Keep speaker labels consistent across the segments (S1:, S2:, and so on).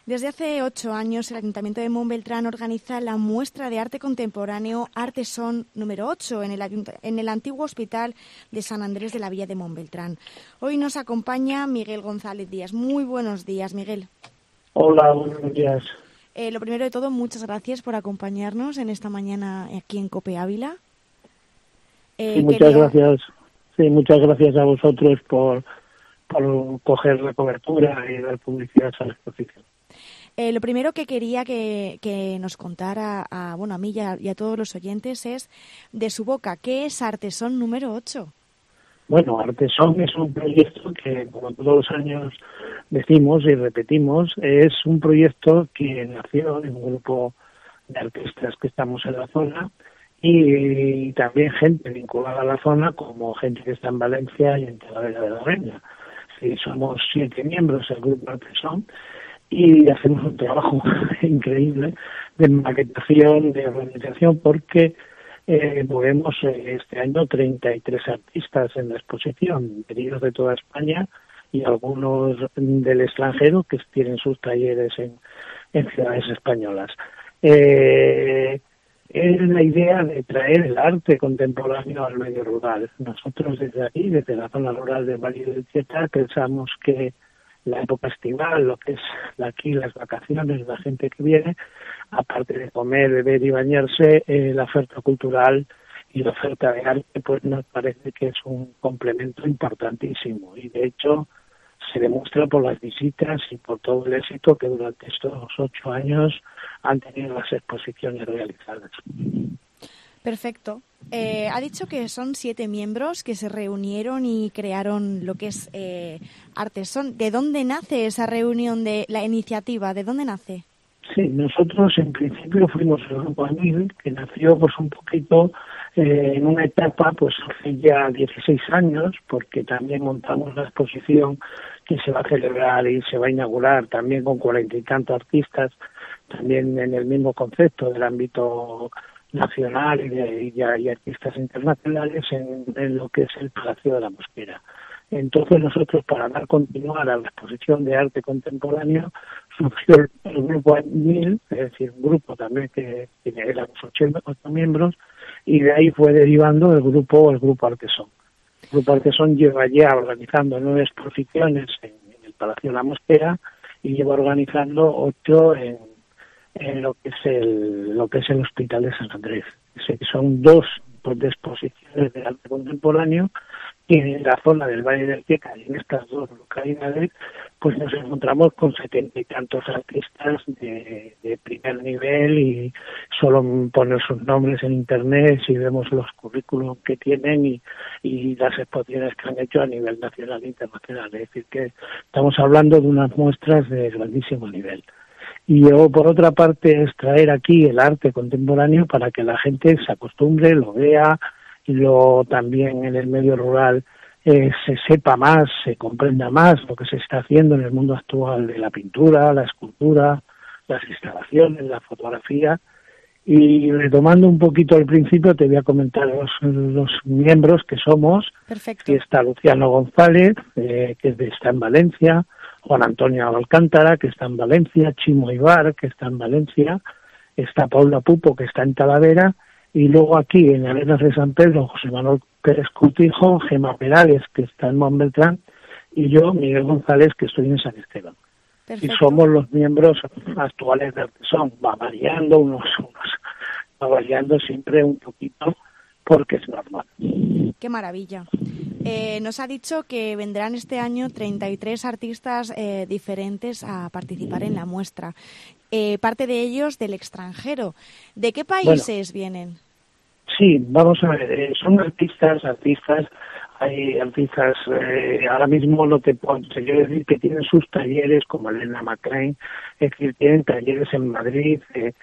S1: Desde hace 8 años, el Ayuntamiento de Montbeltrán organiza la muestra de arte contemporáneo Artesón número 8 en el antiguo Hospital de San Andrés de la Villa de Montbeltrán. Hoy nos acompaña Miguel González Díaz. Muy buenos días, Miguel.
S2: Hola, buenos días.
S1: Lo primero de todo, muchas gracias por acompañarnos en esta mañana aquí en COPE Ávila.
S2: Muchas gracias. Sí, muchas gracias a vosotros por coger la cobertura y dar publicidad a la exposición.
S1: Lo primero que quería que nos contara a mí y a todos los oyentes es de su boca, ¿qué es Artesón número 8?
S2: Bueno, Artesón es un proyecto que, como todos los años decimos y repetimos, es un proyecto que nació de un grupo de artistas que estamos en la zona y también gente vinculada a la zona, como gente que está en Valencia y en Talavera de la Reina. Sí, somos 7 miembros del grupo Artesón y hacemos un trabajo increíble de maquetación, de organización, porque movemos este año 33 artistas en la exposición, venidos de toda España y algunos del extranjero que tienen sus talleres en ciudades españolas. Es la idea de traer el arte contemporáneo al medio rural. Nosotros desde aquí, desde la zona rural del Valle del Cieta, pensamos que la época estival, lo que es aquí las vacaciones, la gente que viene, aparte de comer, beber y bañarse, la oferta cultural y la oferta de arte, pues nos parece que es un complemento importantísimo. Y de hecho se demuestra por las visitas y por todo el éxito que durante estos 8 años han tenido las exposiciones realizadas.
S1: Perfecto. Ha dicho que son 7 miembros que se reunieron y crearon lo que es Artesón. ¿De dónde nace esa reunión, de la iniciativa? ¿De dónde nace?
S2: Sí, nosotros en principio fuimos el grupo Anil, que nació pues un poquito en una etapa pues hace ya 16 años, porque también montamos la exposición que se va a celebrar y se va a inaugurar también con 40 y tantos artistas, también en el mismo concepto del ámbito nacional y artistas internacionales en lo que es el Palacio de la Mosquera. Entonces nosotros, para dar continuar a la exposición de arte contemporáneo, surgió el grupo ANIL, es decir, un grupo también que éramos 8 miembros, y de ahí fue derivando el grupo Artesón. El grupo Artesón lleva ya organizando 9 exposiciones en el Palacio de la Mosquera y lleva organizando 8 en lo que es el Hospital de San Andrés. Son 2 de exposiciones de arte contemporáneo, y en la zona del Valle del Cieta y en estas 2 localidades pues nos encontramos con 70 y tantos artistas de primer nivel, y solo poner sus nombres en internet si vemos los currículums que tienen y las exposiciones que han hecho a nivel nacional e internacional. Es decir, que estamos hablando de unas muestras de grandísimo nivel. Y yo, por otra parte, es traer aquí el arte contemporáneo para que la gente se acostumbre, lo vea, y luego también en el medio rural se sepa más, se comprenda más lo que se está haciendo en el mundo actual de la pintura, la escultura, las instalaciones, la fotografía. Y retomando un poquito al principio, te voy a comentar los miembros que somos.
S1: Perfecto.
S2: Que está Luciano González, que está en Valencia, Juan Antonio Alcántara, que está en Valencia, Chimo Ibar, que está en Valencia, está Paula Pupo, que está en Talavera, y luego aquí en Arenas de San Pedro, José Manuel Pérez Cutijo, Gemma Perales, que está en Montbeltrán, y yo, Miguel González, que estoy en San Esteban.
S1: Perfecto.
S2: Y somos los miembros actuales de Artesón. Va variando va variando siempre un poquito, porque es normal.
S1: ¡Qué maravilla! Nos ha dicho que vendrán este año 33 artistas diferentes a participar en la muestra. Parte de ellos del extranjero. ¿De qué países vienen?
S2: Sí, vamos a ver. Son artistas. Hay artistas, ahora mismo no te puedo decir que tienen sus talleres, como Elena McLean, es decir, tienen talleres en Madrid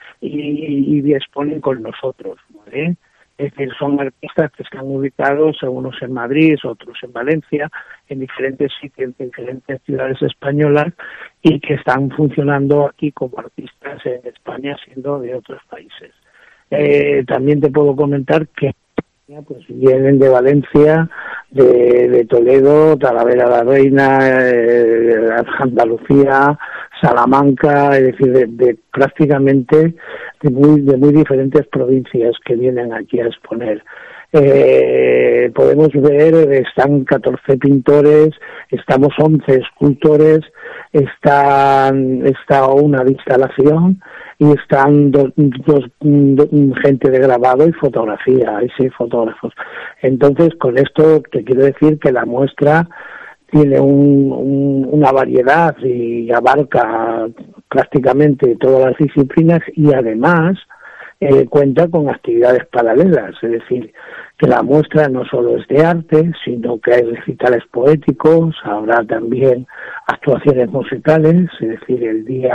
S2: y exponen con nosotros, ¿vale? Es decir, son artistas que están ubicados, unos en Madrid, otros en Valencia, en diferentes sitios, en diferentes ciudades españolas, y que están funcionando aquí como artistas en España, siendo de otros países. También te puedo comentar que pues vienen de Valencia, de Toledo, Talavera de la Reina, Andalucía, Salamanca, es decir, de prácticamente de muy diferentes provincias que vienen aquí a exponer. Podemos ver, están 14 pintores, estamos 11 escultores, está una de instalación y están dos gente de grabado y fotografía, y 6 fotógrafos. Entonces, con esto te quiero decir que la muestra tiene una variedad y abarca prácticamente todas las disciplinas y además cuenta con actividades paralelas, es decir, que la muestra no solo es de arte, sino que hay recitales poéticos, habrá también actuaciones musicales, es decir,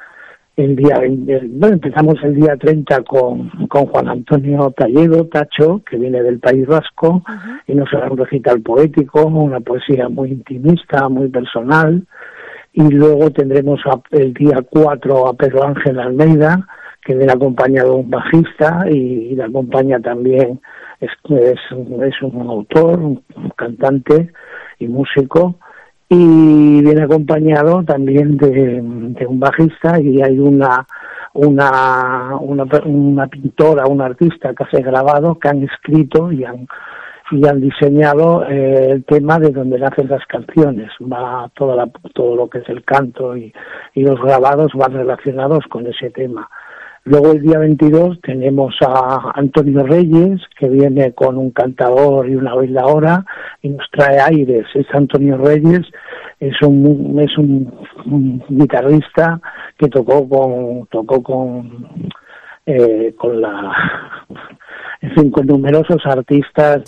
S2: empezamos el día 30 con Juan Antonio Talledo, Tacho, que viene del País Vasco, y nos hará un recital poético, una poesía muy intimista, muy personal, y luego tendremos el día 4 a Pedro Ángel Almeida, que viene acompañado de un bajista, y le acompaña también, es un autor, un cantante y músico, y viene acompañado también de un bajista, y hay una pintora, una artista que hace grabado, que han escrito y han diseñado el tema de donde nacen las canciones. Va todo lo que es el canto y los grabados van relacionados con ese tema. Luego el día 22 tenemos a Antonio Reyes, que viene con un cantador y una bailadora y nos trae aires. Antonio Reyes es un guitarrista que tocó con numerosos artistas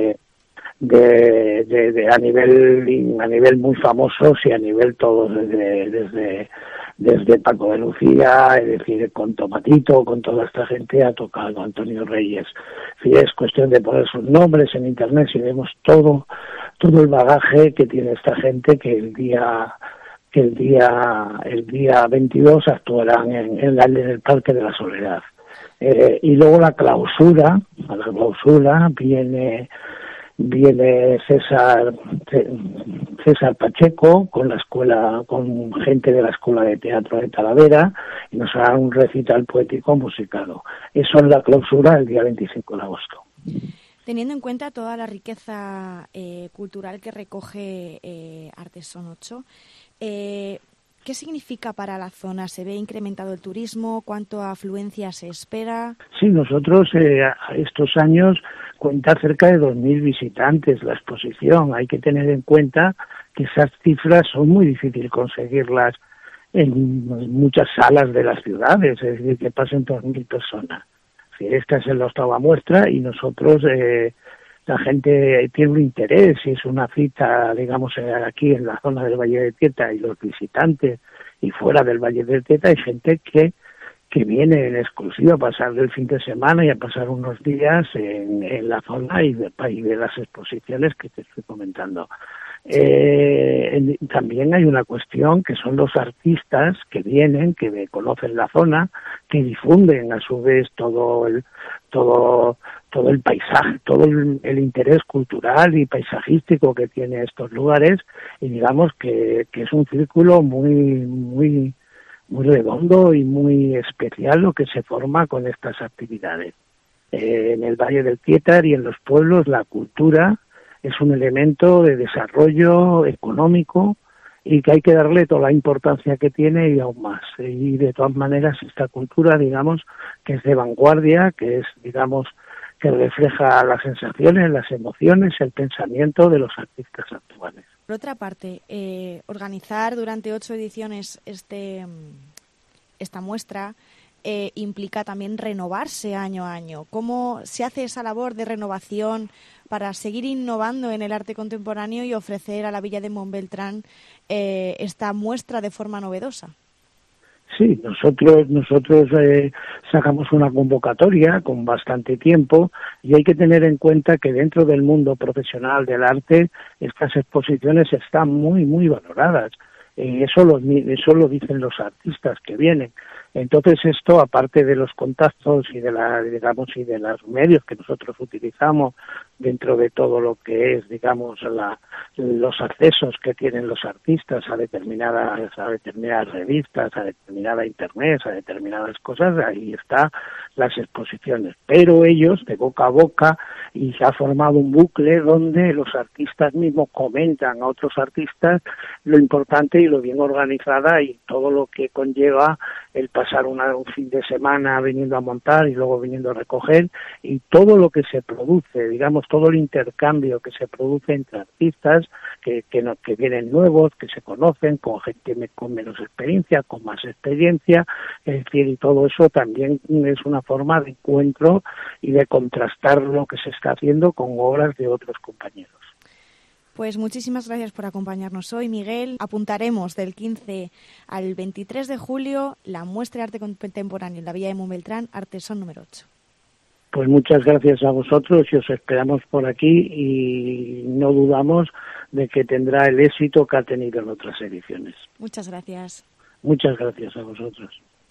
S2: a nivel muy famosos y a nivel todo desde Paco de Lucía, es decir, con Tomatito, con toda esta gente ha tocado Antonio Reyes. Es cuestión de poner sus nombres en internet y vemos todo el bagaje que tiene esta gente, que el día 22 actuarán en el Parque de la Soledad. Y luego a la clausura viene César Pacheco con gente de la Escuela de Teatro de Talavera, y nos hará un recital poético musicado. Eso es la clausura el día 25 de agosto.
S1: Teniendo en cuenta toda la riqueza cultural que recoge Artesón 8, ¿qué significa para la zona? ¿Se ve incrementado el turismo? ¿Cuánto afluencia se espera?
S2: Sí, nosotros estos años cuenta cerca de 2.000 visitantes la exposición. Hay que tener en cuenta que esas cifras son muy difíciles conseguirlas en muchas salas de las ciudades, es decir, que pasen 2.000 personas. Esta es la octava muestra y nosotros, la gente tiene un interés, y es una cita, digamos, aquí en la zona del Valle de Tieta, y los visitantes, y fuera del Valle de Tieta hay gente que viene en exclusiva a pasar el fin de semana y a pasar unos días en la zona y de las exposiciones que te estoy comentando. También hay una cuestión que son los artistas que vienen, que conocen la zona, que difunden a su vez todo el paisaje, todo el interés cultural y paisajístico que tiene estos lugares, y digamos que es un círculo muy redondo y muy especial lo que se forma con estas actividades. En el Valle del Tietar y en los pueblos la cultura es un elemento de desarrollo económico y que hay que darle toda la importancia que tiene y aún más. Y de todas maneras esta cultura, digamos, que es de vanguardia, que es, digamos, que refleja las sensaciones, las emociones, el pensamiento de los artistas actuales.
S1: Por otra parte, organizar durante 8 ediciones esta muestra implica también renovarse año a año. ¿Cómo se hace esa labor de renovación para seguir innovando en el arte contemporáneo y ofrecer a la Villa de Montbeltrán esta muestra de forma novedosa?
S2: Sí, nosotros sacamos una convocatoria con bastante tiempo, y hay que tener en cuenta que dentro del mundo profesional del arte estas exposiciones están muy valoradas. Eso lo dicen los artistas que vienen. Entonces esto, aparte de los contactos y de los medios que nosotros utilizamos dentro de todo lo que es, digamos, los accesos que tienen los artistas a determinadas revistas, a determinada internet, a determinadas cosas, ahí está las exposiciones. Pero ellos, de boca a boca, y se ha formado un bucle donde los artistas mismos comentan a otros artistas lo importante y lo bien organizada y todo lo que conlleva el pasar un fin de semana viniendo a montar y luego viniendo a recoger, y todo lo que se produce, digamos, todo el intercambio que se produce entre artistas que vienen nuevos, que se conocen, con gente con menos experiencia, con más experiencia, es decir, y todo eso también es una forma de encuentro y de contrastar lo que se está haciendo con obras de otros compañeros.
S1: Pues muchísimas gracias por acompañarnos hoy, Miguel. Apuntaremos del 15 al 23 de julio la muestra de arte contemporáneo en la Villa de Montbeltrán, Artesón número 8.
S2: Pues muchas gracias a vosotros y os esperamos por aquí y no dudamos de que tendrá el éxito que ha tenido en otras ediciones.
S1: Muchas gracias.
S2: Muchas gracias a vosotros.